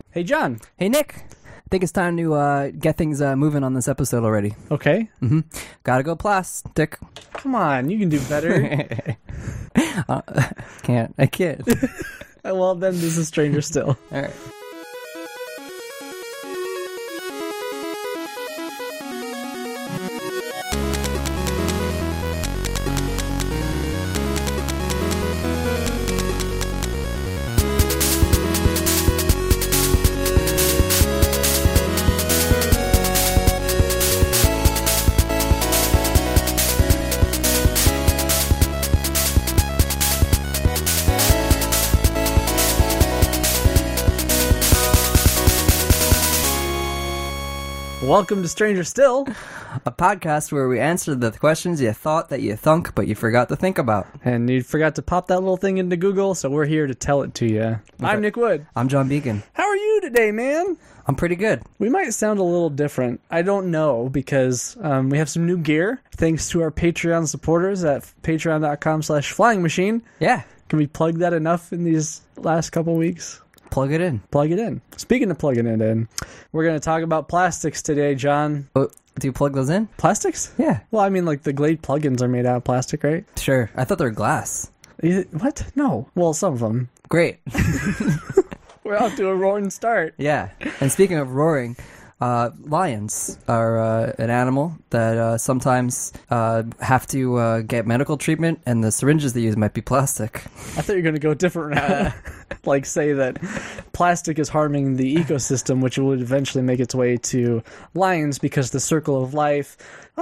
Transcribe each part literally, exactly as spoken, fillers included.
Hey, John. Hey, Nick. I think it's time to uh, get things uh, moving on this episode already. Okay. Mm-hmm. Gotta go plastic. Come on, you can do better. uh, can't. I can't. Well, then this is Stranger Still. All right. Welcome to Stranger Still, a podcast where we answer the questions you thought that you thunk, but you forgot to think about. And you forgot to pop that little thing into Google, so we're here to tell it to you. Okay. I'm Nick Wood. I'm John Beacon. How are you today, man? I'm pretty good. We might sound a little different. I don't know, because um, we have some new gear, thanks to our Patreon supporters at patreon.com slash flying machine. Yeah. Can we plug that enough in these last couple weeks? Plug it in. Plug it in. Speaking of plugging it in, we're going to talk about plastics today, John. Oh, do you plug those in? Plastics? Yeah. Well, I mean, like, the Glade plugins are made out of plastic, right? Sure. I thought they were glass. What? No. Well, some of them. Great. We're off to a roaring start. Yeah. And speaking of roaring, uh, lions are uh, an animal that uh, sometimes uh, have to uh, get medical treatment, and the syringes they use might be plastic. I thought you were going to go a different route. Like, say that plastic is harming the ecosystem, which would eventually make its way to lions because the circle of life.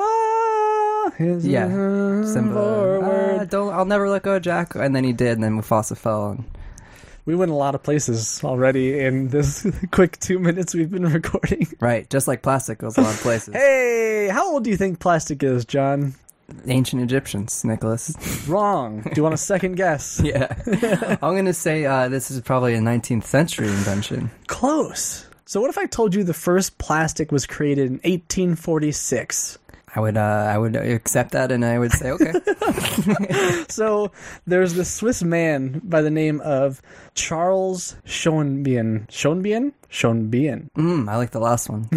Ah, is yeah. Simba. Uh, don't. I'll never let go, Jack. And then he did, and then Mufasa fell. And... We went a lot of places already in this quick two minutes we've been recording. Right, just like plastic goes a lot of places. Hey, how old do you think plastic is, John? Ancient Egyptians, Nicholas. Wrong. Do you want a second guess? Yeah. I'm going to say uh, this is probably a nineteenth century invention. Close. So what if I told you the first plastic was created in eighteen forty-six? I would uh, I would accept that, and I would say, okay. So there's this Swiss man by the name of Charles Schoenbien. Schoenbien? Schoenbien. Mm, I like the last one.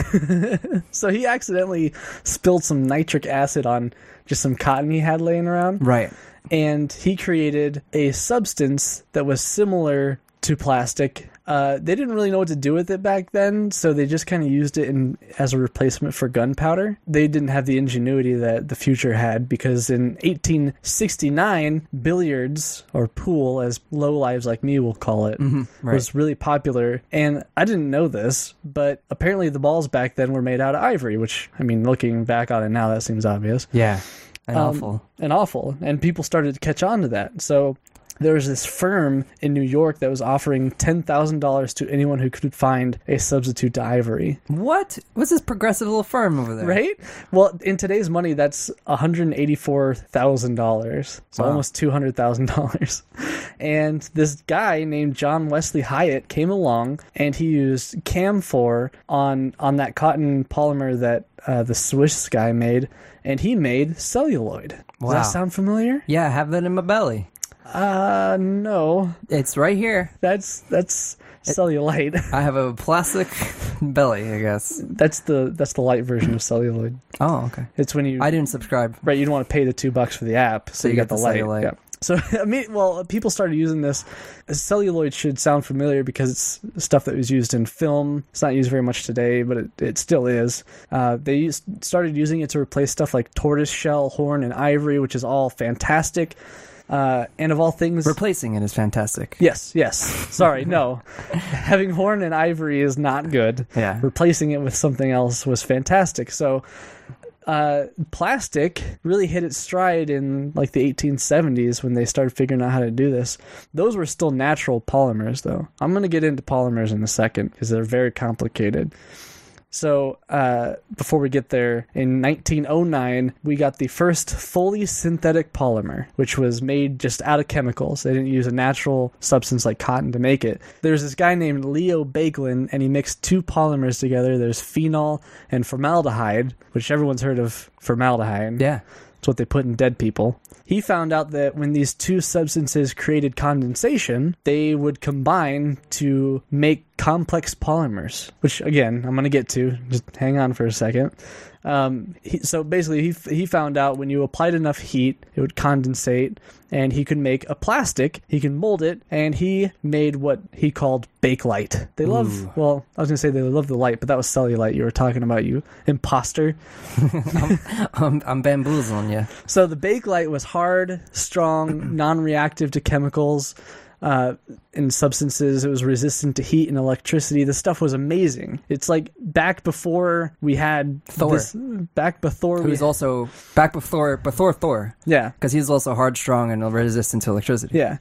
So he accidentally spilled some nitric acid on just some cotton he had laying around. Right. And he created a substance that was similar to plastic. Uh, they didn't really know what to do with it back then, so they just kind of used it in, as a replacement for gunpowder. They didn't have the ingenuity that the future had, because in eighteen sixty-nine, billiards, or pool, as lowlives like me will call it, mm-hmm, right. was really popular. And I didn't know this, but apparently the balls back then were made out of ivory, which, I mean, looking back on it now, that seems obvious. Yeah, and um, awful. And awful. And people started to catch on to that. So there was this firm in New York that was offering ten thousand dollars to anyone who could find a substitute to ivory. What? What's this progressive little firm over there? Right? Well, in today's money, that's one hundred eighty-four thousand dollars. So wow. Almost two hundred thousand dollars. And this guy named John Wesley Hyatt came along, and he used camphor on, on that cotton polymer that uh, the Swiss guy made, and he made celluloid. Does wow. that sound familiar? Yeah, I have that in my belly. Uh, no. It's right here. That's that's celluloid. I have a plastic belly, I guess. That's the that's the light version of celluloid. Oh, okay. It's when you I didn't subscribe. Right, you don't want to pay the two bucks for the app, so, so you, you got get the, the light. cellulite. Yeah. So I mean, well, people started using this. Celluloid should sound familiar because it's stuff that was used in film. It's not used very much today, but it, it still is. Uh, they used, started using it to replace stuff like tortoise shell, horn, and ivory, which is all fantastic. Uh, and of all things... Replacing it is fantastic. Yes, yes. Sorry, no. Having horn and ivory is not good. Yeah. Replacing it with something else was fantastic. So, uh, plastic really hit its stride in, like, the eighteen seventies when they started figuring out how to do this. Those were still natural polymers, though. I'm going to get into polymers in a second, because they're very complicated. So, uh, before we get there, in nineteen oh nine, we got the first fully synthetic polymer, which was made just out of chemicals. They didn't use a natural substance like cotton to make it. There's this guy named Leo Baekeland, and he mixed two polymers together. There's phenol and formaldehyde, which everyone's heard of formaldehyde. Yeah. It's what they put in dead people. He found out that when these two substances created condensation, they would combine to make complex polymers, which again I'm going to get to. Just hang on for a second. Um, he, so basically, he he found out when you applied enough heat, it would condensate, and he could make a plastic. He can mold it, and he made what he called Bakelite. They love, Ooh. well, I was gonna say they love the light, but that was cellulite you were talking about, you imposter. I'm, I'm, I'm bamboozling you. So the Bakelite was hard, strong, non-reactive to chemicals. Uh, in substances, it was resistant to heat and electricity. The stuff was amazing. It's like back before we had Thor. This, back before Who we was also back before before Thor, yeah because he's also hard, strong, and resistant to electricity. yeah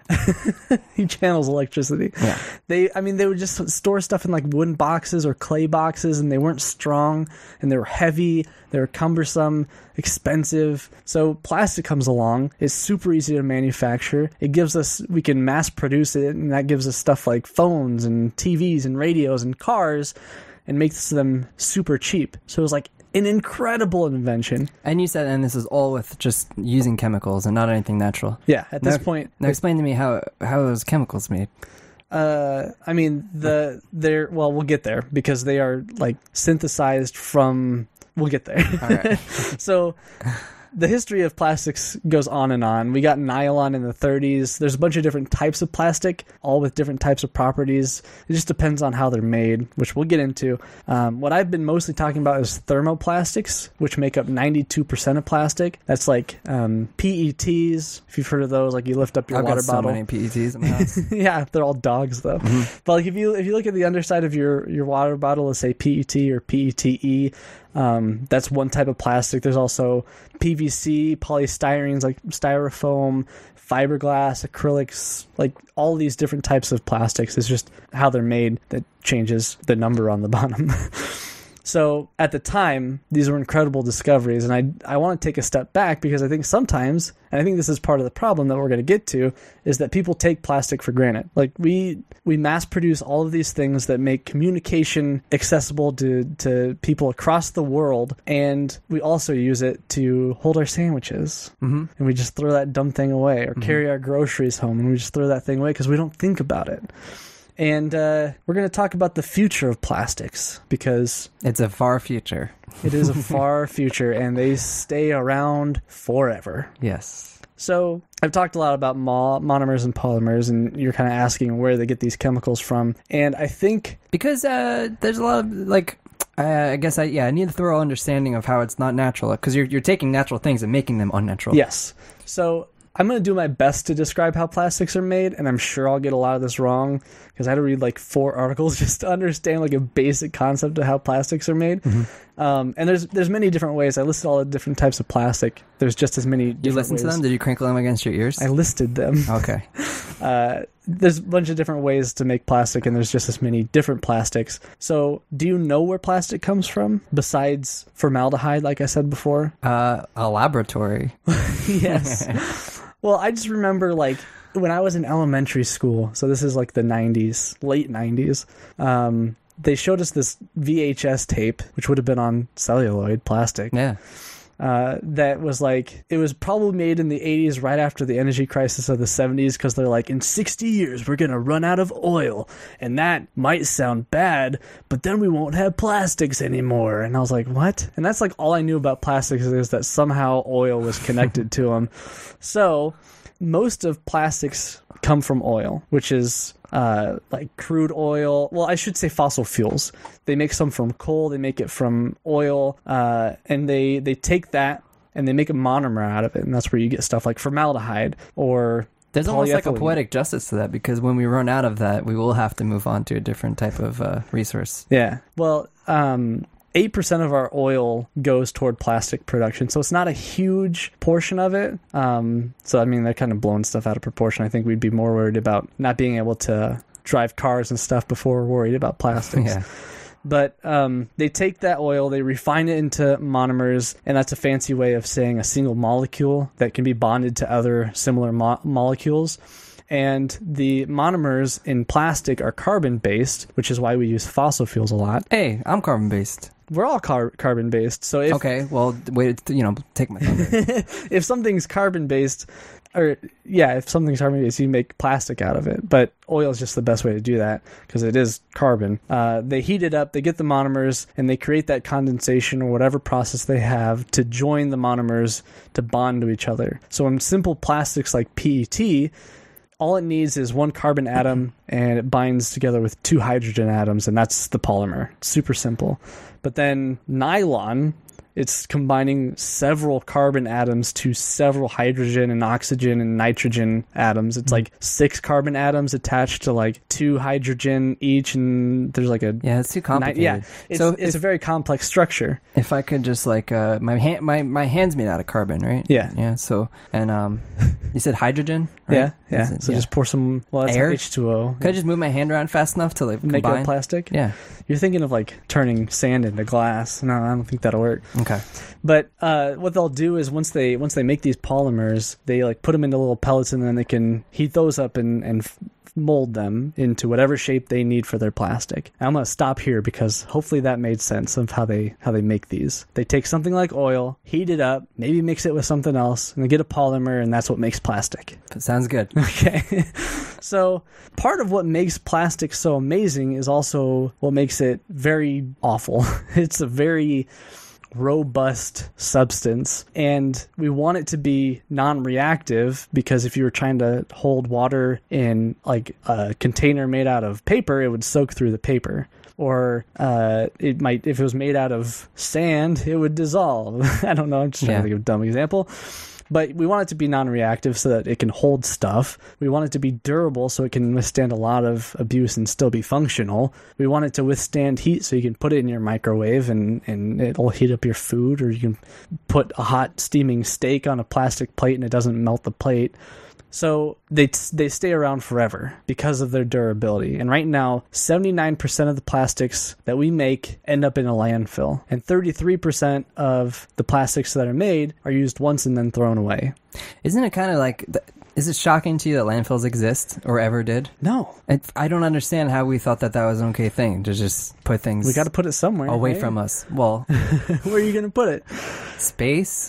he channels electricity. Yeah. They, I mean, they would just store stuff in like wooden boxes or clay boxes, and they weren't strong, and they were heavy, they were cumbersome, expensive. So plastic comes along. It's super easy to manufacture. It gives us, we can mass produce it, and that gives us stuff like phones and T Vs and radios and cars, and makes them super cheap. So it was like an incredible invention. And you said, and this is all with just using chemicals and not anything natural. Yeah, at this Now- point, Now explain to me how how those chemicals made. Uh, I mean, the they're well, we'll get there because they are like synthesized from. We'll get there. All right. So, the history of plastics goes on and on. We got nylon in the thirties. There's a bunch of different types of plastic, all with different types of properties. It just depends on how they're made, which we'll get into. Um, what I've been mostly talking about is thermoplastics, which make up ninety-two percent of plastic. That's like um, P E Ts, if you've heard of those, like you lift up your I've water got so bottle. many P E Ts in my house. Yeah, they're all dogs though. Mm-hmm. But like if you if you look at the underside of your your water bottle, let's say P E T or P E T E, um, that's one type of plastic. There's also P V C, polystyrenes like styrofoam, fiberglass, acrylics, like all these different types of plastics. It's just how they're made that changes the number on the bottom. So at the time, these were incredible discoveries, and I I want to take a step back because I think sometimes, and I think this is part of the problem that we're going to get to, is that people take plastic for granted. Like we we mass produce all of these things that make communication accessible to, to people across the world, and we also use it to hold our sandwiches, Mm-hmm. and we just throw that dumb thing away, or carry our groceries home, and we just throw that thing away because we don't think about it. And uh, we're going to talk about the future of plastics because It's a far future. it is a far future and they stay around forever. Yes. So I've talked a lot about mo- monomers and polymers, and you're kind of asking where they get these chemicals from. And I think... Because uh, there's a lot of, like, uh, I guess I, yeah, I need a thorough understanding of how it's not natural. Because you're, you're taking natural things and making them unnatural. Yes. So I'm going to do my best to describe how plastics are made, and I'm sure I'll get a lot of this wrong because I had to read like four articles just to understand like a basic concept of how plastics are made. Mm-hmm. Um, and there's there's many different ways. I listed all the different types of plastic. There's just as many different You listened to ways. them? Did you crinkle them against your ears? I listed them. Okay. Uh, there's a bunch of different ways to make plastic, and there's just as many different plastics. So do you know where plastic comes from besides formaldehyde, like I said before? Uh, a laboratory. Yes. Well, I just remember like when I was in elementary school, so this is like the nineties, late nineties, um, they showed us this V H S tape, which would have been on celluloid plastic, Yeah. uh, that was like, it was probably made in the eighties right after the energy crisis of the seventies, because they're like, in sixty years, we're going to run out of oil, and that might sound bad, but then we won't have plastics anymore. And I was like, what? And that's like all I knew about plastics is that somehow oil was connected to them. So most of plastics come from oil, which is uh, like crude oil. Well, I should say fossil fuels. They make some from coal. They make it from oil, uh, and they they take that and they make a monomer out of it, and that's where you get stuff like formaldehyde or There's almost like a polyethylene. poetic justice to that, because when we run out of that, we will have to move on to a different type of uh, resource. Yeah. Well, um, eight percent of our oil goes toward plastic production, so it's not a huge portion of it. Um, so, I mean, they're kind of blowing stuff out of proportion. I think we'd be more worried about not being able to drive cars and stuff before we're worried about plastics. Yeah. But um, they take that oil, they refine it into monomers, and that's a fancy way of saying a single molecule that can be bonded to other similar mo- molecules. And the monomers in plastic are carbon-based, which is why we use fossil fuels a lot. Hey, I'm carbon based. We're all car- carbon-based, so if Okay, well, wait, you know, take my thunder. if something's carbon-based, or yeah, if something's carbon-based, you make plastic out of it. But oil is just the best way to do that because it is carbon. Uh, they heat it up, they get the monomers, and they create that condensation or whatever process they have to join the monomers to bond to each other. So in simple plastics like P E T, all it needs is one carbon atom and it binds together with two hydrogen atoms, and that's the polymer. Super simple. But then nylon, it's combining several carbon atoms to several hydrogen and oxygen and nitrogen atoms. It's like six carbon atoms attached to like two hydrogen each, and there's like a Yeah, it's too complicated. Ni- yeah, it's, so it's if, a very complex structure. if I could just like uh, my hand, my my hand's made out of carbon, right? Yeah. Yeah. So and um, you said hydrogen, right? Yeah, yeah. Is it- So yeah. just pour some well, that's Air? H two O. Could I just move my hand around fast enough to like Make combine? it plastic? Yeah. You're thinking of like turning sand into glass. No, I don't think that'll work. Okay. But uh, what they'll do is once they once they make these polymers, they like put them into little pellets, and then they can heat those up and and f- mold them into whatever shape they need for their plastic. I'm gonna stop here because hopefully that made sense of how they how they make these. They take something like oil, heat it up, maybe mix it with something else, and they get a polymer, and that's what makes plastic. That sounds good. Okay. So part of what makes plastic so amazing is also what makes it very awful. It's a very robust substance, and we want it to be non-reactive because if you were trying to hold water in like a container made out of paper, it would soak through the paper. Or uh, it might, if it was made out of sand, it would dissolve. I don't know. I'm just trying Yeah. to think of a dumb example. But we want it to be non-reactive so that it can hold stuff. We want it to be durable so it can withstand a lot of abuse and still be functional. We want it to withstand heat so you can put it in your microwave and, and it'll heat up your food, or you can put a hot steaming steak on a plastic plate and it doesn't melt the plate. So they they stay around forever because of their durability. And right now, seventy-nine percent of the plastics that we make end up in a landfill. And thirty-three percent of the plastics that are made are used once and then thrown away. Isn't it kind of like? Th- Is it shocking to you that landfills exist or ever did? No. I, I don't understand how we thought that that was an okay thing to just put things We got to put it somewhere. away right? from us. Well, Where are you going to put it? space.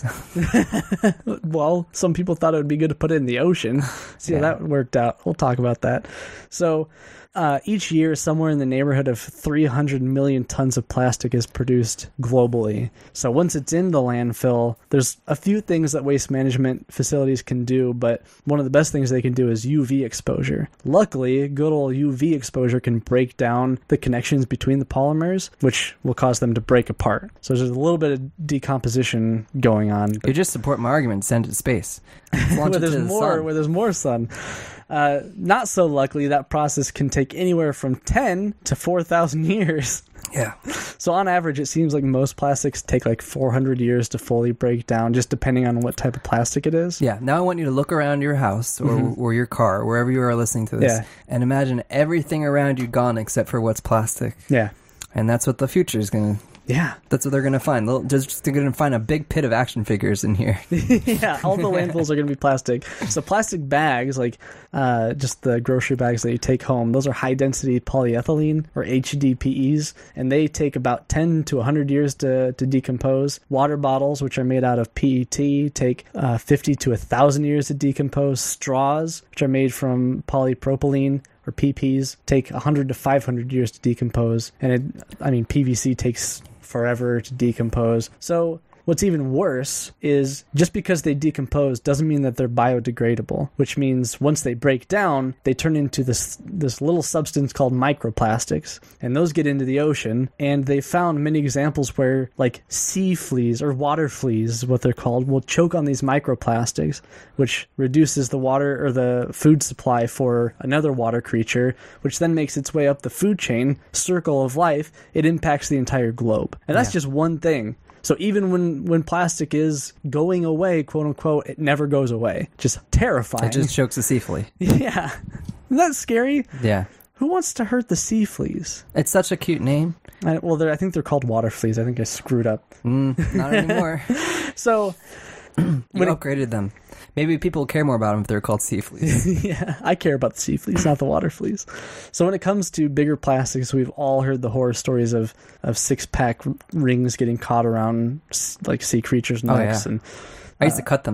Well, some people thought it would be good to put it in the ocean. See Yeah. how that worked out. We'll talk about that. So uh, each year, somewhere in the neighborhood of three hundred million tons of plastic is produced globally. So once it's in the landfill, there's a few things that waste management facilities can do, but one of the best things they can do is U V exposure. Luckily, good old U V exposure can break down the connections between the polymers, which will cause them to break apart. So there's a little bit of decomposition going on. You just support my argument. Send it to space. Launch where it there's to the more, sun. where there's more sun. Uh, not so luckily, that process can take anywhere from ten to four thousand years. Yeah. So on average, it seems like most plastics take like four hundred years to fully break down, just depending on what type of plastic it is. Yeah. Now I want you to look around your house or, Mm-hmm. or your car, wherever you are listening to this, Yeah. and imagine everything around you gone except for what's plastic. Yeah. And that's what the future is going to... Yeah. That's what they're going to find. They'll just they're going to find a big pit of action figures in here. Yeah, all the landfills are going to be plastic. So plastic bags, like uh, just the grocery bags that you take home, those are high-density polyethylene, or H D P Es, and they take about ten to one hundred years to, to decompose. Water bottles, which are made out of P E T, take uh, fifty to one thousand years to decompose. Straws, which are made from polypropylene, or P Ps, take one hundred to five hundred years to decompose. And it, I mean, P V C takes forever to decompose. So what's even worse is just because they decompose doesn't mean that they're biodegradable, which means once they break down, they turn into this this little substance called microplastics, and those get into the ocean. And they found many examples where like sea fleas or water fleas is what they're called will choke on these microplastics, which reduces the water or the food supply for another water creature, which then makes its way up the food chain, circle of life. It impacts the entire globe. And that's Yeah. just one thing. So even when, when plastic is going away, quote unquote, it never goes away. Just terrifying. It just chokes a sea flea. Yeah. Isn't that scary? Yeah. Who wants to hurt the sea fleas? It's such a cute name. I, well, they're- I think they're called water fleas. I think I screwed up. Mm, not anymore. So, You When it- upgraded them. Maybe people care more about them if they're called sea fleas. yeah, I care about the sea fleas, not the water fleas. So when it comes to bigger plastics, we've all heard the horror stories of, of six-pack rings getting caught around s- like sea creatures' Oh, necks. yeah. And I used to cut them.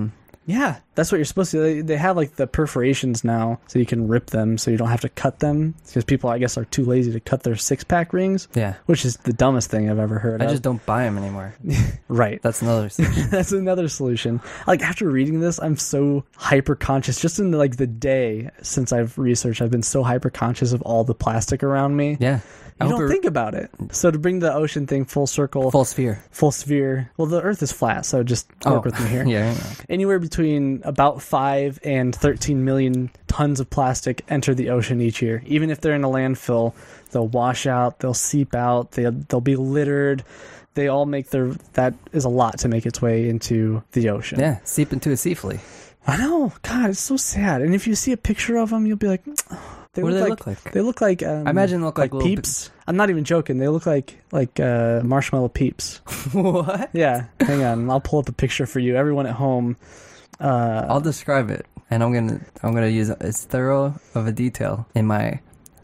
Yeah, that's what you're supposed to. They, they have like the perforations now, so you can rip them, so you don't have to cut them. Because people, I guess, are too lazy to cut their six pack rings. Yeah, which is the dumbest thing I've ever heard. I of. just don't buy them anymore. Right, that's another solution. That's another solution. Like after reading this, I'm so hyper conscious. Just in like the day since I've researched, I've been so hyper conscious of all the plastic around me. Yeah. You I don't hope it- think about it. So to bring the ocean thing full circle, Full sphere. full sphere. Well, the Earth is flat, so just work Oh, with me here. yeah. I know. Anywhere between about five and thirteen million tons of plastic enter the ocean each year. Even if they're in a landfill, they'll wash out, they'll seep out, they'll, they'll be littered. They all make their, that is a lot to make its way into the ocean. Yeah, seep into a sea flea. I know. God, it's so sad. And if you see a picture of them, you'll be like, oh, they What do they like, look like? They look like, um, I imagine they look like little peeps. I'm not even joking. They look like like uh, marshmallow peeps. What? Yeah. Hang on. I'll pull up a picture for you. Everyone at home. Uh, I'll describe it, and I'm gonna I'm gonna use as thorough of a detail in my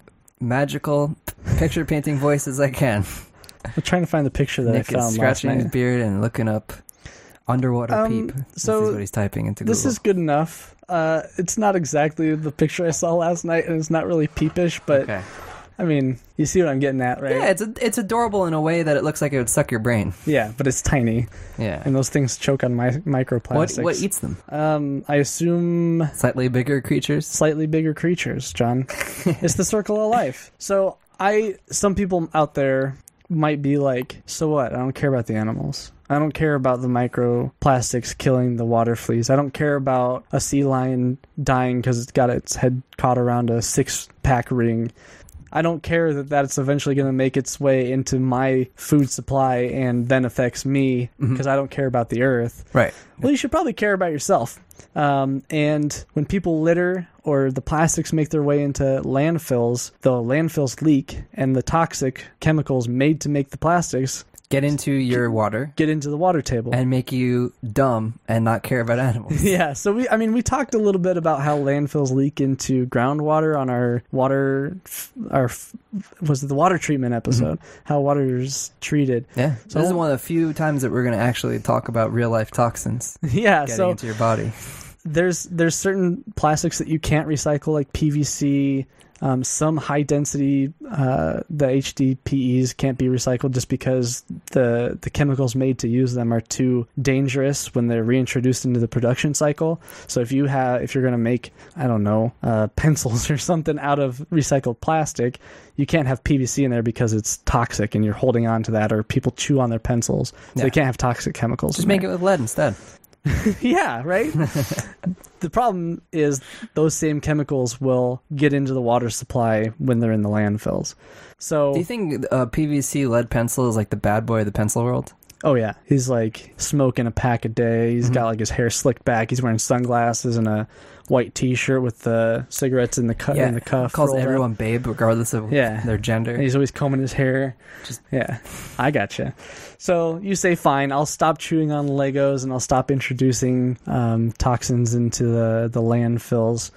magical picture painting voice as I can. I'm trying to find the picture that Nick I found is last scratching his night. beard and looking up underwater Um, peep. so this is what he's typing into This Google. is good enough. Uh, it's not exactly the picture I saw last night, and it's not really peepish, but okay. I mean, you see what I'm getting at, right? Yeah, it's a, it's adorable in a way that it looks like it would suck your brain. Yeah, but it's tiny, Yeah. and those things choke on my What microplastics. what eats them? Um, I assume Slightly bigger creatures. slightly bigger creatures, John. It's the circle of life. So I, some people out there might be like, so what? I don't care about the animals. I don't care about the microplastics killing the water fleas. I don't care about a sea lion dying because it's got its head caught around a six-pack ring. I don't care that that's eventually going to make its way into my food supply and then affects me because I don't care about the earth. Right. Well, you should probably care about yourself. Um, and when people litter or the plastics make their way into landfills, the landfills leak and the toxic chemicals made to make the plastics Get into your water get into the water table. and make you dumb and not care about animals. Yeah, so we, I mean, we talked a little bit about how landfills leak into groundwater on our water, our, was it the water treatment episode? Mm-hmm. How water is treated. Yeah. So So- this is one of the few times that we're going to actually talk about real life toxins Yeah, getting so into your body. there's there's certain plastics that you can't recycle, like P V C. Um, some high density, uh, the H D P Es can't be recycled just because the the chemicals made to use them are too dangerous when they're reintroduced into the production cycle. So if you have, if you're going to make, I don't know, uh, pencils or something out of recycled plastic, you can't have P V C in there because it's toxic and you're holding on to that, or people chew on their pencils. So Yeah. they can't have toxic chemicals. Just in make there. it with lead instead. Yeah, right? The problem is those same chemicals will get into the water supply when they're in the landfills. So, Do you think uh, P V C lead pencil is like the bad boy of the pencil world? oh yeah, he's like smoking a pack a day. He's Mm-hmm. got like his hair slicked back. He's wearing sunglasses and a white T-shirt with the cigarettes in the cu- in the cuff. calls rolled up. everyone babe regardless of Yeah. their gender. And he's always combing his hair. Just- yeah, I gotcha. So you say, fine, I'll stop chewing on Legos and I'll stop introducing um, toxins into the, the landfills.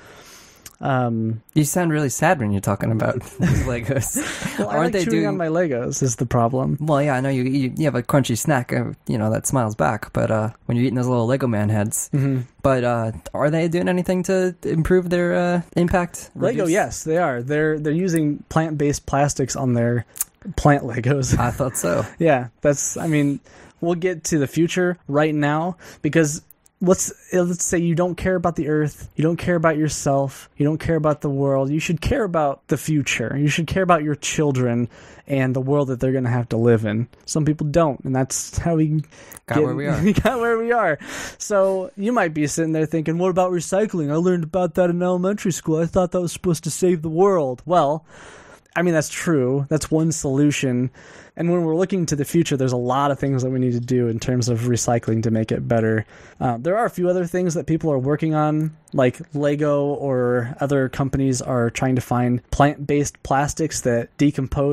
Um, You sound really sad when you're talking about Legos. well, I Aren't like they chewing doing? on my Legos is the problem. Well, yeah, I know you, you you have a crunchy snack, uh, you know, that smiles back. But uh, when you're eating those little Lego man heads, Mm-hmm. but uh, are they doing anything to improve their uh, impact? Lego, Reduce- yes, they are. They're they're using plant-based plastics on their plant Legos. I thought so. Yeah, that's. I mean, we'll get to the future right now because let's let's say you don't care about the earth, you don't care about yourself, you don't care about the world. You should care about the future. You should care about your children and the world that they're going to have to live in. Some people don't, and that's how we Got get- where we are. We got where we are. So you might be sitting there thinking, "What about recycling? I learned about that in elementary school. I thought that was supposed to save the world." Well, I mean, that's true. That's one solution. And when we're looking to the future, there's a lot of things that we need to do in terms of recycling to make it better. Uh, there are a few other things that people are working on, like Lego or other companies are trying to find plant-based plastics that decompose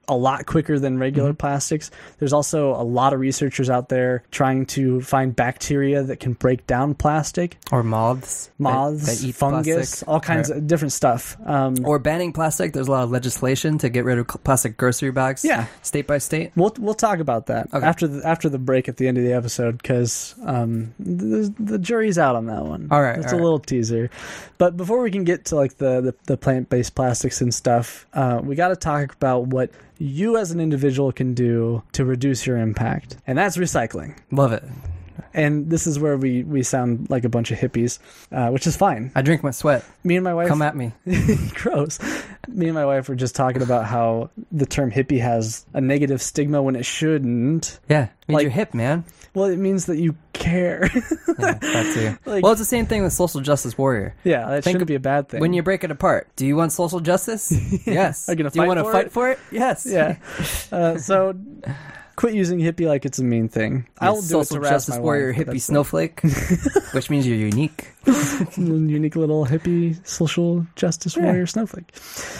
a lot quicker than regular mm-hmm. plastics. There's also a lot of researchers out there trying to find bacteria that can break down plastic. Or moths. Moths, that, that eat fungus, plastic. all kinds or, of different stuff. Um, or banning plastic. There's a lot of legislation to get rid of plastic grocery bags. Yeah. State by state. We'll we'll talk about that okay. after the, after the break at the end of the episode, because um, the, the jury's out on that one. All right. It's all a right. little teaser. But before we can get to like the, the, the plant-based plastics and stuff, uh, we got to talk about what you as an individual can do to reduce your impact. And that's recycling. Love it. And this is where we, we sound like a bunch of hippies, uh, which is fine. I drink my sweat. Me and my wife... Come at me. Gross. Me and my wife were just talking about how the term hippie has a negative stigma when it shouldn't. Yeah. It means Like- you're hip, man. Well, it means that you care. Yeah, that too. Like- well, it's the same thing with social justice warrior. Yeah, that Think shouldn't be a bad thing. When you break it apart, do you want social justice? Yes. Are you gonna do you fight want to for fight it? for it? Yes. Yeah. Uh, so quit using hippie like it's a mean thing. You I'll do it social to razz justice my warrior wife, but hippie that's snowflake, which means you're unique. a unique little hippie social justice Yeah. warrior snowflake.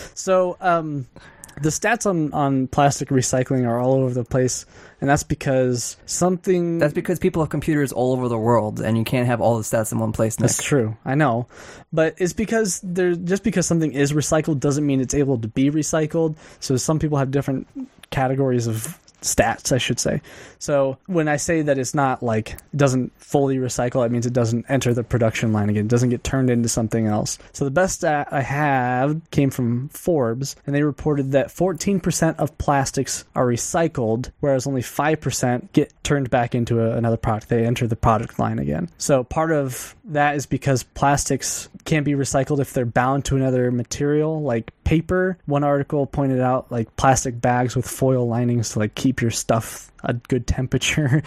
So um, the stats on, on plastic recycling are all over the place, and that's because something... That's because people have computers all over the world, and you can't have all the stats in one place. Nick. That's true. I know. But it's because there just because something is recycled doesn't mean it's able to be recycled. So some people have different categories of stats, I should say. So when I say that it's not like it doesn't fully recycle, it means it doesn't enter the production line again. It doesn't get turned into something else. So the best stat I have came from Forbes, and they reported that fourteen percent of plastics are recycled, whereas only five percent get turned back into a, another product. They enter the product line again. So part of that is because plastics can't be recycled if they're bound to another material, like paper. One article pointed out like plastic bags with foil linings to like keep your stuff a good temperature,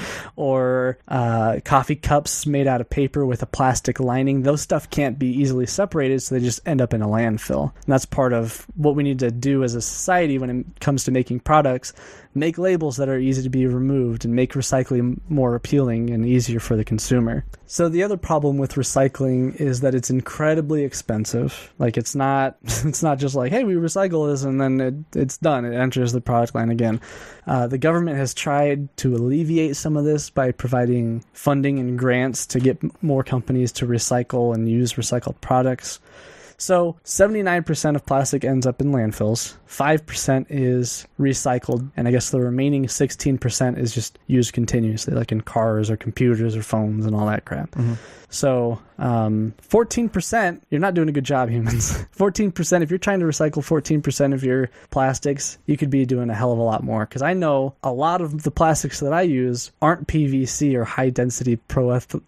or uh, coffee cups made out of paper with a plastic lining. Those stuff can't be easily separated, so they just end up in a landfill. And that's part of what we need to do as a society when it comes to making products. Make labels that are easy to be removed and make recycling more appealing and easier for the consumer. So the other problem with recycling is that it's incredibly expensive. Like it's not it's not just like, hey, we recycle this and then it, it's done. It enters the product line again. Uh, the government has tried to alleviate some of this by providing funding and grants to get more companies to recycle and use recycled products. So seventy-nine percent of plastic ends up in landfills, five percent is recycled, and I guess the remaining sixteen percent is just used continuously, like in cars or computers or phones and all that crap. Mm-hmm. So um, fourteen percent, you're not doing a good job, humans. fourteen percent, if you're trying to recycle fourteen percent of your plastics, you could be doing a hell of a lot more. Because I know a lot of the plastics that I use aren't P V C or high-density proeth-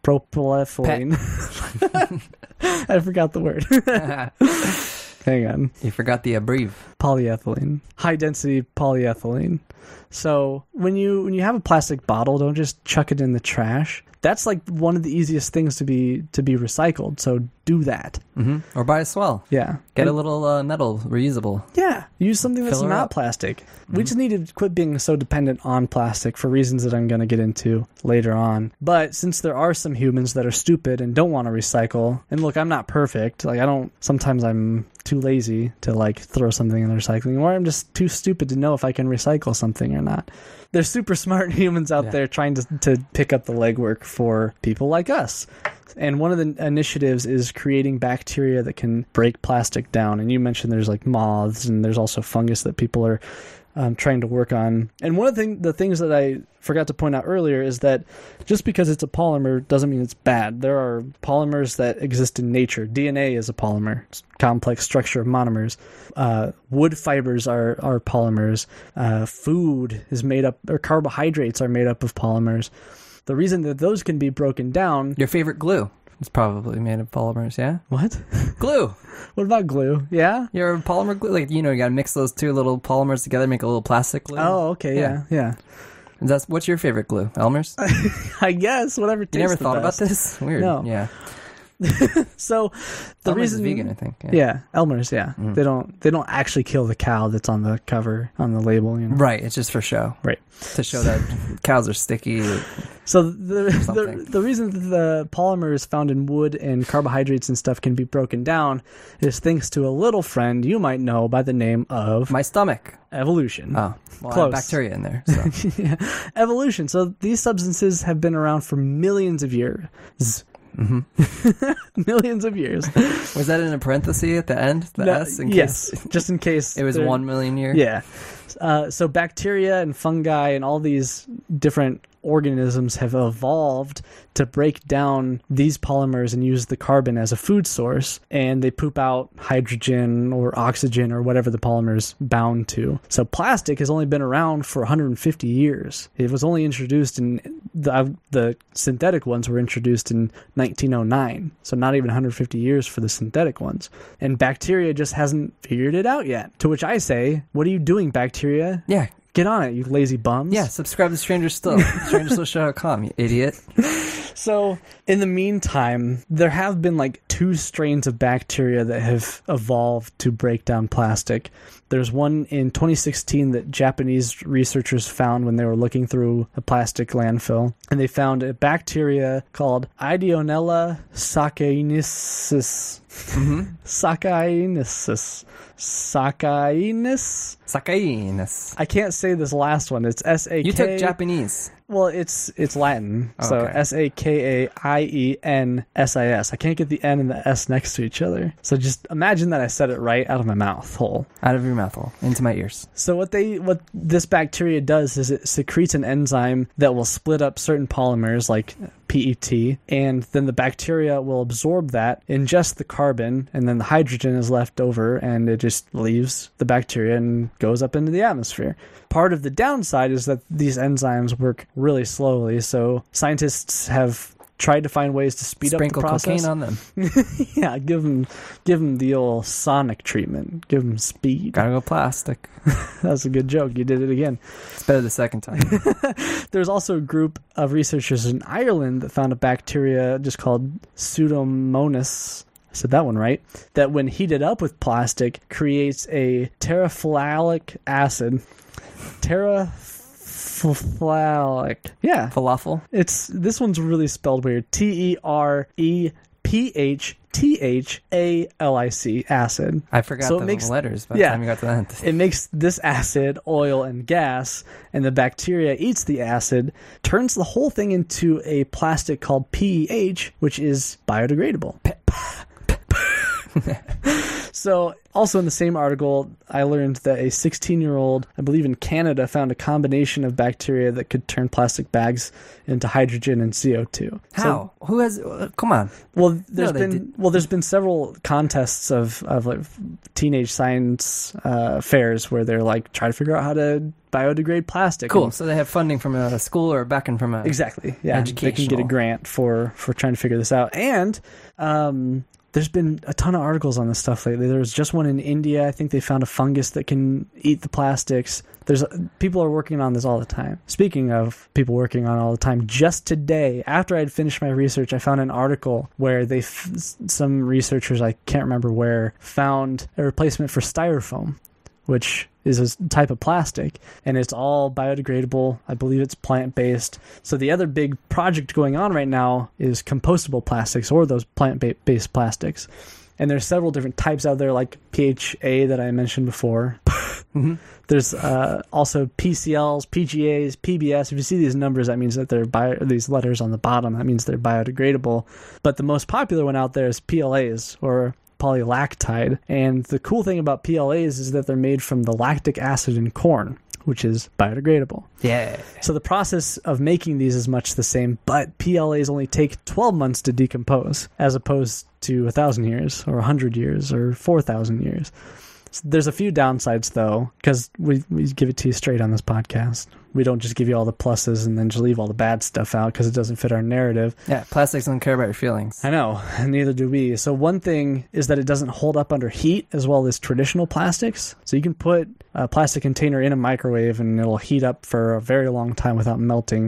propylethylene. I forgot the word. Hang on. You forgot the abbrev. Polyethylene. High density polyethylene. So when you when you have a plastic bottle, don't just chuck it in the trash. That's like one of the easiest things to be to be recycled. So do that. Mm-hmm. Or buy a swell. Yeah. Get and, a little uh, metal, reusable. Yeah. Use something that's Fill her not up. plastic. Mm-hmm. We just need to quit being so dependent on plastic for reasons that I'm going to get into later on. But since there are some humans that are stupid and don't want to recycle, and look, I'm not perfect. Like I don't. Sometimes I'm too lazy to like throw something in the recycling, or I'm just too stupid to know if I can recycle something or not. There's super smart humans out Yeah. there trying to to pick up the legwork for people like us. And one of the initiatives is creating bacteria that can break plastic down. And you mentioned there's like moths, and there's also fungus that people are um, trying to work on. And one of the, thing, the things that I forgot to point out earlier is that just because it's a polymer doesn't mean it's bad. There are polymers that exist in nature. D N A is a polymer. It's a complex structure of monomers. Uh, wood fibers are, are polymers. Uh, food is made up, or carbohydrates are made up of polymers. The reason that those can be broken down... Your favorite glue is probably made of polymers, yeah? What? Glue! What about glue? Yeah? Your polymer glue, like, you know, you gotta mix those two little polymers together, make a little plastic glue. Oh, okay, yeah, yeah. And that's, what's your favorite glue? Elmer's? I guess, whatever tastes You never the thought best. about this? Weird. No. Yeah. So, the Elmer's reason... is vegan, I think. Yeah. Yeah, Elmer's, yeah. Mm. They don't They don't actually kill the cow that's on the cover, on the label, you know? Right, it's just for show. Right. To show that cows are sticky. So the, the Something. the reason that the polymers found in wood and carbohydrates and stuff can be broken down is thanks to a little friend you might know by the name of My stomach. evolution. Oh, well, I have Close. bacteria in there. So. Yeah. Evolution. So these substances have been around for millions of years. Mm-hmm. Millions of years. Was that in a parenthesis at the end? The No, S? In yes, case just in case it was they're- one million year? Yeah. Uh, so bacteria and fungi and all these different organisms have evolved to break down these polymers and use the carbon as a food source, and they poop out hydrogen or oxygen or whatever the polymer's bound to. So plastic has only been around for one hundred fifty years. It was only introduced in the, the synthetic ones were introduced in nineteen oh nine, so not even one hundred fifty years for the synthetic ones. And bacteria just hasn't figured it out yet. To which I say, what are you doing, bacteria? Yeah. Get on it, you lazy bums. Yeah, subscribe to Stranger Still. stranger still show dot com, you idiot. So, in the meantime, there have been like two strains of bacteria that have evolved to break down plastic. There's one in twenty sixteen that Japanese researchers found when they were looking through a plastic landfill, and they found a bacteria called Ideonella sakaiensis. Mm-hmm. Sakaiensis. Sakaiensis? Sakaiensis. I can't say this last one. It's S A K. You took Japanese. Well, it's it's Latin, so Okay. S A K A I E N S I S. I can't get the N and the S next to each other. So just imagine that I said it right out of my mouth hole. Out of your mouth hole. Into my ears. So what they what this bacteria does is it secretes an enzyme that will split up certain polymers like P E T, and then the bacteria will absorb that, ingest the carbon, and then the hydrogen is left over, and it just leaves the bacteria and goes up into the atmosphere. Part of the downside is that these enzymes work really slowly, so scientists have tried to find ways to speed Sprinkle up the process. cocaine on them. Yeah, give them, give them the old Sonic treatment. Give them speed. Gotta go plastic. That's a good joke. You did it again. It's better the second time. There's also a group of researchers in Ireland that found a bacteria just called Pseudomonas. I said that one right. That when heated up with plastic creates a terephthalate acid. Terephthalate. Yeah. Falafel. It's this one's really spelled weird. T E R E P H T H A L I C acid. I forgot So it the makes- letters by yeah. the time you got to the end. It makes this acid, oil, and gas, and the bacteria eats the acid, turns the whole thing into a plastic called P E H, which is biodegradable. So, also in the same article, I learned that a sixteen-year-old, I believe in Canada, found a combination of bacteria that could turn plastic bags into hydrogen and C O two. So, How? Who has... Uh, come on. well, there's they been did- well, there's been several contests of of like teenage science uh, fairs where they're like try to figure out how to biodegrade plastic. Cool. And- So they have funding from a school or backing from a... exactly. Yeah, they can get a Educational. grant for for trying to figure this out. And um, there's been a ton of articles on this stuff lately. There was just one in India. I think they found a fungus that can eat the plastics. There's people are working on this all the time. Speaking of people working on it all the time, just today, after I'd finished my research, I found an article where they, f- some researchers, I can't remember where, found a replacement for styrofoam, which is a type of plastic, and it's all biodegradable. I believe it's plant-based. So the other big project going on right now is compostable plastics, or those plant-based plastics. And there's several different types out there, like P H A that I mentioned before. Mm-hmm. There's uh, also P C Ls, P G As, P B S. If you see these numbers, that means that they're bio- these letters on the bottom. That means they're biodegradable. But the most popular one out there is P L As, or polylactide. And the cool thing about P L As is that they're made from the lactic acid in corn, which is biodegradable. Yeah. So the process of making these is much the same, but P L As only take twelve months to decompose, as opposed to one thousand years, or one hundred years, or four thousand years. So there's a few downsides, though, because we, we give it to you straight on this podcast. We don't just give you all the pluses and then just leave all the bad stuff out because it doesn't fit our narrative. Yeah, plastics don't care about your feelings. I know, and neither do we. So one thing is that it doesn't hold up under heat as well as traditional plastics. So you can put a plastic container in a microwave and it'll heat up for a very long time without melting.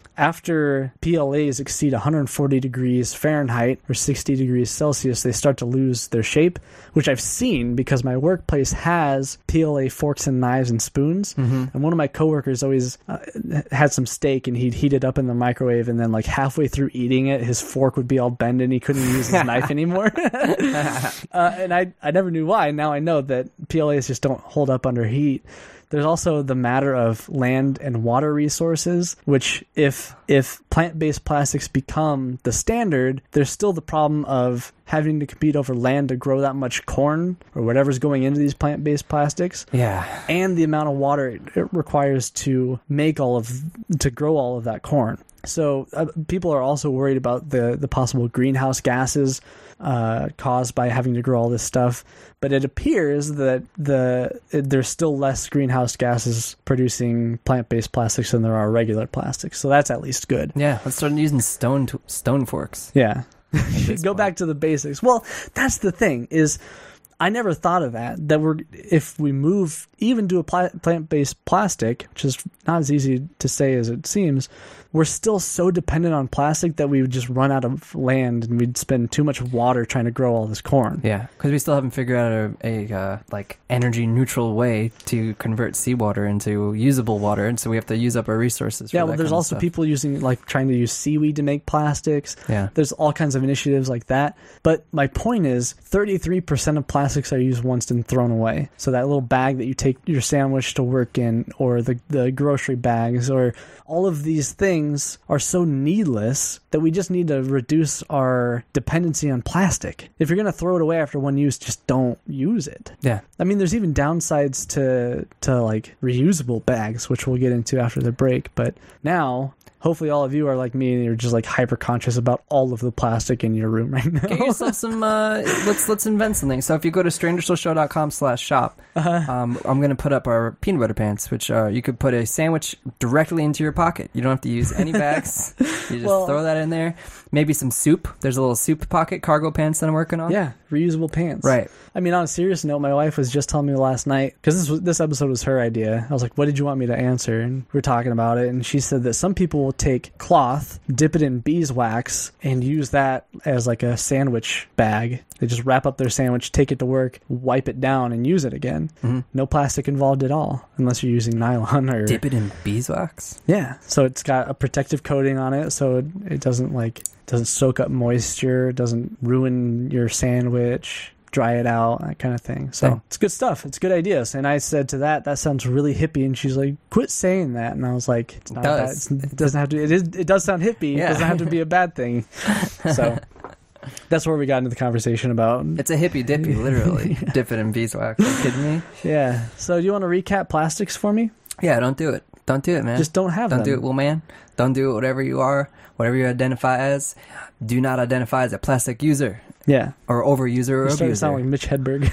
after P L As exceed one hundred forty degrees Fahrenheit or sixty degrees Celsius, they start to lose their shape, which I've seen because my workplace has P L A forks and knives and spoons. Mm-hmm. And one of my coworkers always uh, had some steak and he'd heat it up in the microwave, and then like halfway through eating it, his fork would be all bent and he couldn't use his knife anymore. uh, and I, I never knew why. Now I know that P L As just don't hold up under heat. There's also the matter of land and water resources, which if if plant-based plastics become the standard, there's still the problem of having to compete over land to grow that much corn or whatever's going into these plant-based plastics. Yeah. And the amount of water it, it requires to make all of, to grow all of that corn. So uh, people are also worried about the, the possible greenhouse gases uh, caused by having to grow all this stuff. But it appears that the it, there's still less greenhouse gases producing plant-based plastics than there are regular plastics. So that's at least good. Yeah, let's start using stone to- stone forks. Yeah. Go point. back to the basics. Well, that's the thing is I never thought of that, that we're, if we move even to a pla- plant-based plastic, which is not as easy to say as it seems, we're still so dependent on plastic that we would just run out of land and we'd spend too much water trying to grow all this corn. Yeah, because we still haven't figured out a, a uh, like energy neutral way to convert seawater into usable water, and so we have to use up our resources. For Yeah, that well, there's kind of also stuff. people using, like, trying to use seaweed to make plastics. Yeah. There's all kinds of initiatives like that. But my point is, thirty-three percent of plastics are used once and thrown away. So that little bag that you take your sandwich to work in, or the, the grocery bags, or all of these things are so needless that we just need to reduce our dependency on plastic. If you're going to throw it away after one use, just don't use it. Yeah. I mean, there's even downsides to to like reusable bags, which we'll get into after the break. But now, hopefully, all of you are like me and you're just like hyper conscious about all of the plastic in your room right now. Get yourself some. Uh, let's let's invent something. So if you go to strangersocial.com slash shop, Uh-huh. um, I'm gonna put up our peanut butter pants, which uh, you could put a sandwich directly into your pocket. You don't have to use any bags. You just Well- throw that in there. Maybe some soup. There's a little soup pocket cargo pants that I'm working on. Yeah, reusable pants. Right. I mean, on a serious note, my wife was just telling me last night, because this was, this episode was her idea. I was like, what did you want me to answer? And we were talking about it, and she said that some people will take cloth, dip it in beeswax, and use that as like a sandwich bag. They just wrap up their sandwich, take it to work, wipe it down, and use it again. Mm-hmm. No plastic involved at all, unless you're using nylon or... Dip it in beeswax. Yeah, so it's got a protective coating on it, so it, it doesn't like doesn't soak up moisture, doesn't ruin your sandwich, dry it out, that kind of thing. So Yeah. it's good stuff. It's good ideas. And I said to that, that sounds really hippie, and she's like, "Quit saying that." And I was like, "It's not It bad. does. It's- It doesn't have to. It is. It does sound hippie. Yeah. It doesn't have to be a bad thing." So that's where we got into the conversation about. It's a hippy dippy, literally. Dip it in beeswax. Are you kidding me? Yeah. So do you want to recap plastics for me? Yeah, don't do it. Don't do it, man. Just don't have Don't them. do it, well, man. Don't do it, whatever you are, whatever you identify as. Do not identify as a plastic user Yeah. or overuser or You're starting to sound abuser. like Mitch Hedberg.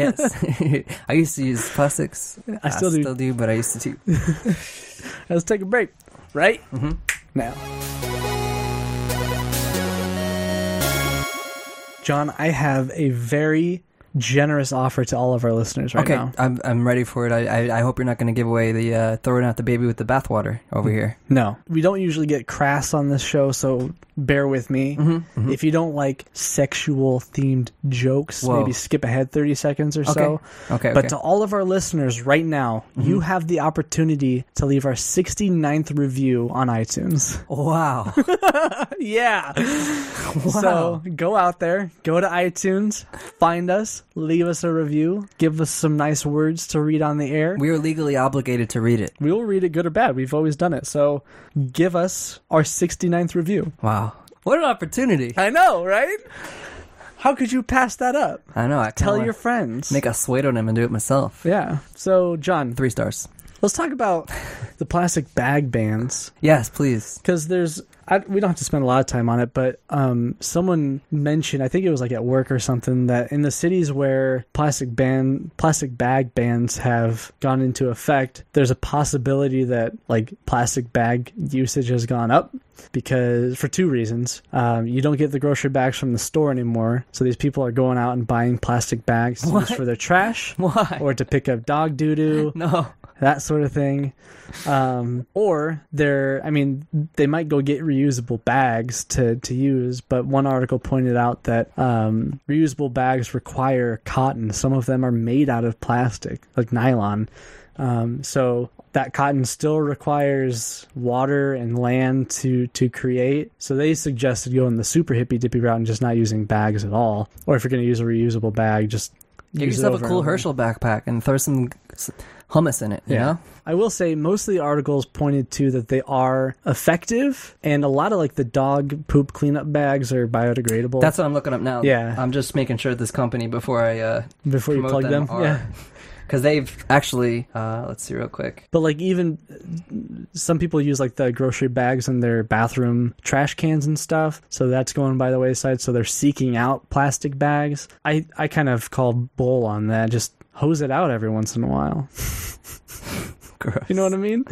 Yes. I used to use plastics. I still do. still do, but I used to too. Let's take a break. Right Mm-hmm. now. John, I have a very generous offer to all of our listeners right Okay, now. I'm I'm ready for it. I I, I hope you're not going to give away the uh, throwing out the baby with the bathwater over here. No, we don't usually get crass on this show, so bear with me. Mm-hmm. If you don't like sexual themed jokes, Whoa. maybe skip ahead thirty seconds or Okay. so. Okay, But okay. to all of our listeners right now, you have the opportunity to leave our sixty-ninth review on iTunes. Wow. Yeah. So go out there, go to iTunes, find us, leave us a review, give us some nice words to read on the air. We are legally obligated to read it. We will read it good or bad. We've always done it. So give us our sixty-ninth review. Wow. What an opportunity. I know, right? How could you pass that up? I know. I kinda Tell wanna your friends. make a pseudonym and do it myself. Yeah. So, John, Three stars. let's talk about the plastic bag bans. Yes, please. Because there's I, we don't have to spend a lot of time on it, but um, someone mentioned, I think it was like at work or something, that in the cities where plastic ban, plastic bag bans have gone into effect, there's a possibility that like plastic bag usage has gone up because for two reasons. Um, you don't get the grocery bags from the store anymore, so these people are going out and buying plastic bags to use for their trash. Why? Or to pick up dog doo-doo. No. That sort of thing. Um, or they're, I mean, they might go get reusable bags to, to use, but one article pointed out that um, reusable bags require cotton. Some of them are made out of plastic, like nylon. Um, so that cotton still requires water and land to, to create. So they suggested going the super hippy dippy route and just not using bags at all. Or if you're going to use a reusable bag, just Get use it yourself over a and cool over. Herschel backpack and throw some hummus in it, you know? I will say most of the articles pointed to that they are effective, and a lot of like the dog poop cleanup bags are biodegradable. That's what I'm looking up now. Yeah. I'm just making sure this company before I uh, before you promote plug them. are, Yeah. Because they've actually, uh, let's see real quick. But like even some people use like the grocery bags in their bathroom trash cans and stuff. So that's going by the wayside. So they're seeking out plastic bags. I, I kind of call bull on that. Just hose it out every once in a while. Gross. You know what I mean?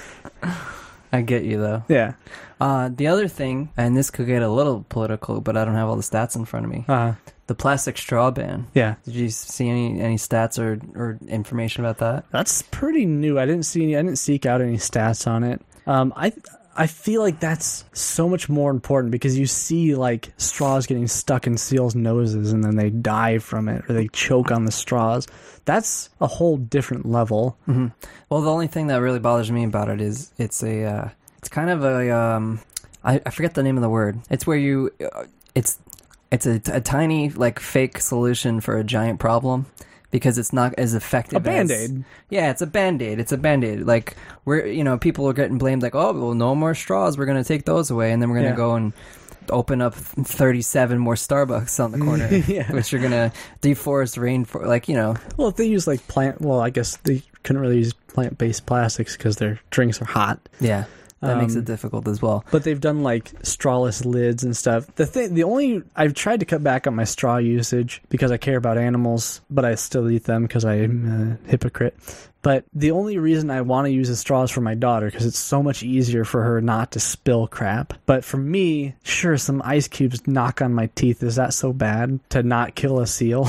I get you though. Yeah. Uh, the other thing, and this could get a little political, but I don't have all the stats in front of me. Uh, The plastic straw ban. yeah. Did you see any, any stats or, or information about that? That's pretty new. I didn't see any, I didn't seek out any stats on it. Um, I I feel like that's so much more important because you see like straws getting stuck in seals' noses and then they die from it or they choke on the straws. That's a whole different level. Mm-hmm. Well, the only thing that really bothers me about it is it's a uh, it's kind of a um, I, I forget the name of the word. It's where you uh, it's it's a, a tiny like fake solution for a giant problem. Because it's not as effective A Band-Aid. as... Yeah, it's a Band-Aid. It's a Band-Aid. Like, we're, you know, people are getting blamed like, oh, well, no more straws. We're going to take those away. And then we're going to Yeah. go and open up thirty-seven more Starbucks on the corner. Yeah. Which are going to deforest, rainforest, like, you know. Well, if they use like plant, well, I guess they couldn't really use plant-based plastics because their drinks are hot. Yeah, that makes Um, it difficult as well. But they've done like strawless lids and stuff. The thing, the only I've tried to cut back on my straw usage because I care about animals, but I still eat them because I'm a hypocrite. But the only reason I want to use the straws for my daughter because it's so much easier for her not to spill crap. But for me, sure, some ice cubes knock on my teeth. Is that so bad to not kill a seal?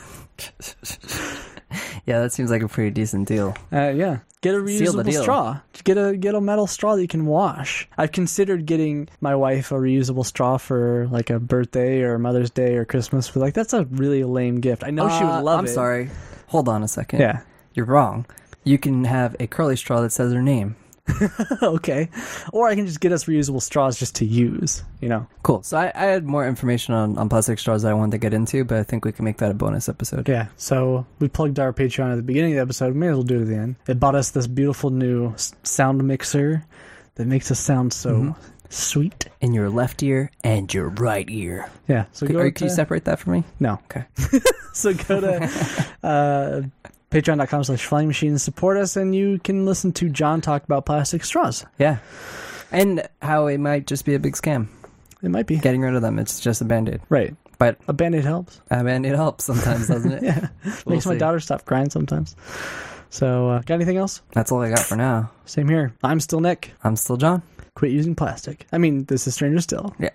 Yeah, that seems like a pretty decent deal. Uh, yeah, get a Seal the reusable deal. straw. Get a get a metal straw that you can wash. I've considered getting my wife a reusable straw for like a birthday or Mother's Day or Christmas. But like that's a really lame gift. I know she Uh, would love I'm it. sorry. Hold on a second. Yeah. You're wrong. You can have a curly straw that says her name. Okay. Or I can just get us reusable straws just to use. You know. Cool. So I, I had more information on, on plastic straws that I wanted to get into, but I think we can make that a bonus episode. Yeah. So we plugged our Patreon at the beginning of the episode. We may as well do it at the end. It bought us this beautiful new s- sound mixer that makes us sound so Mm-hmm. sweet. In your left ear and your right ear. Yeah. So Could, go or, to, can you separate that for me? No. Okay. So go to uh, patreon.com slash flying machine and support us, and you can listen to John talk about plastic straws. Yeah. And how it might just be a big scam. It might be. Getting rid of them. It's just a Band-Aid. Right. But A Band-Aid helps. a Band-Aid helps sometimes, doesn't it? Yeah. We'll Makes my see. daughter stop crying sometimes. So, uh, got anything else? That's all I got for now. Same here. I'm still Nick. I'm still John. Quit using plastic. I mean, this is Stranger Still. Yeah.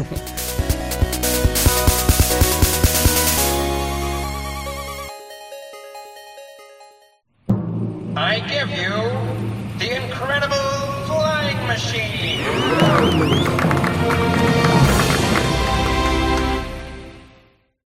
I give you the incredible flying machine.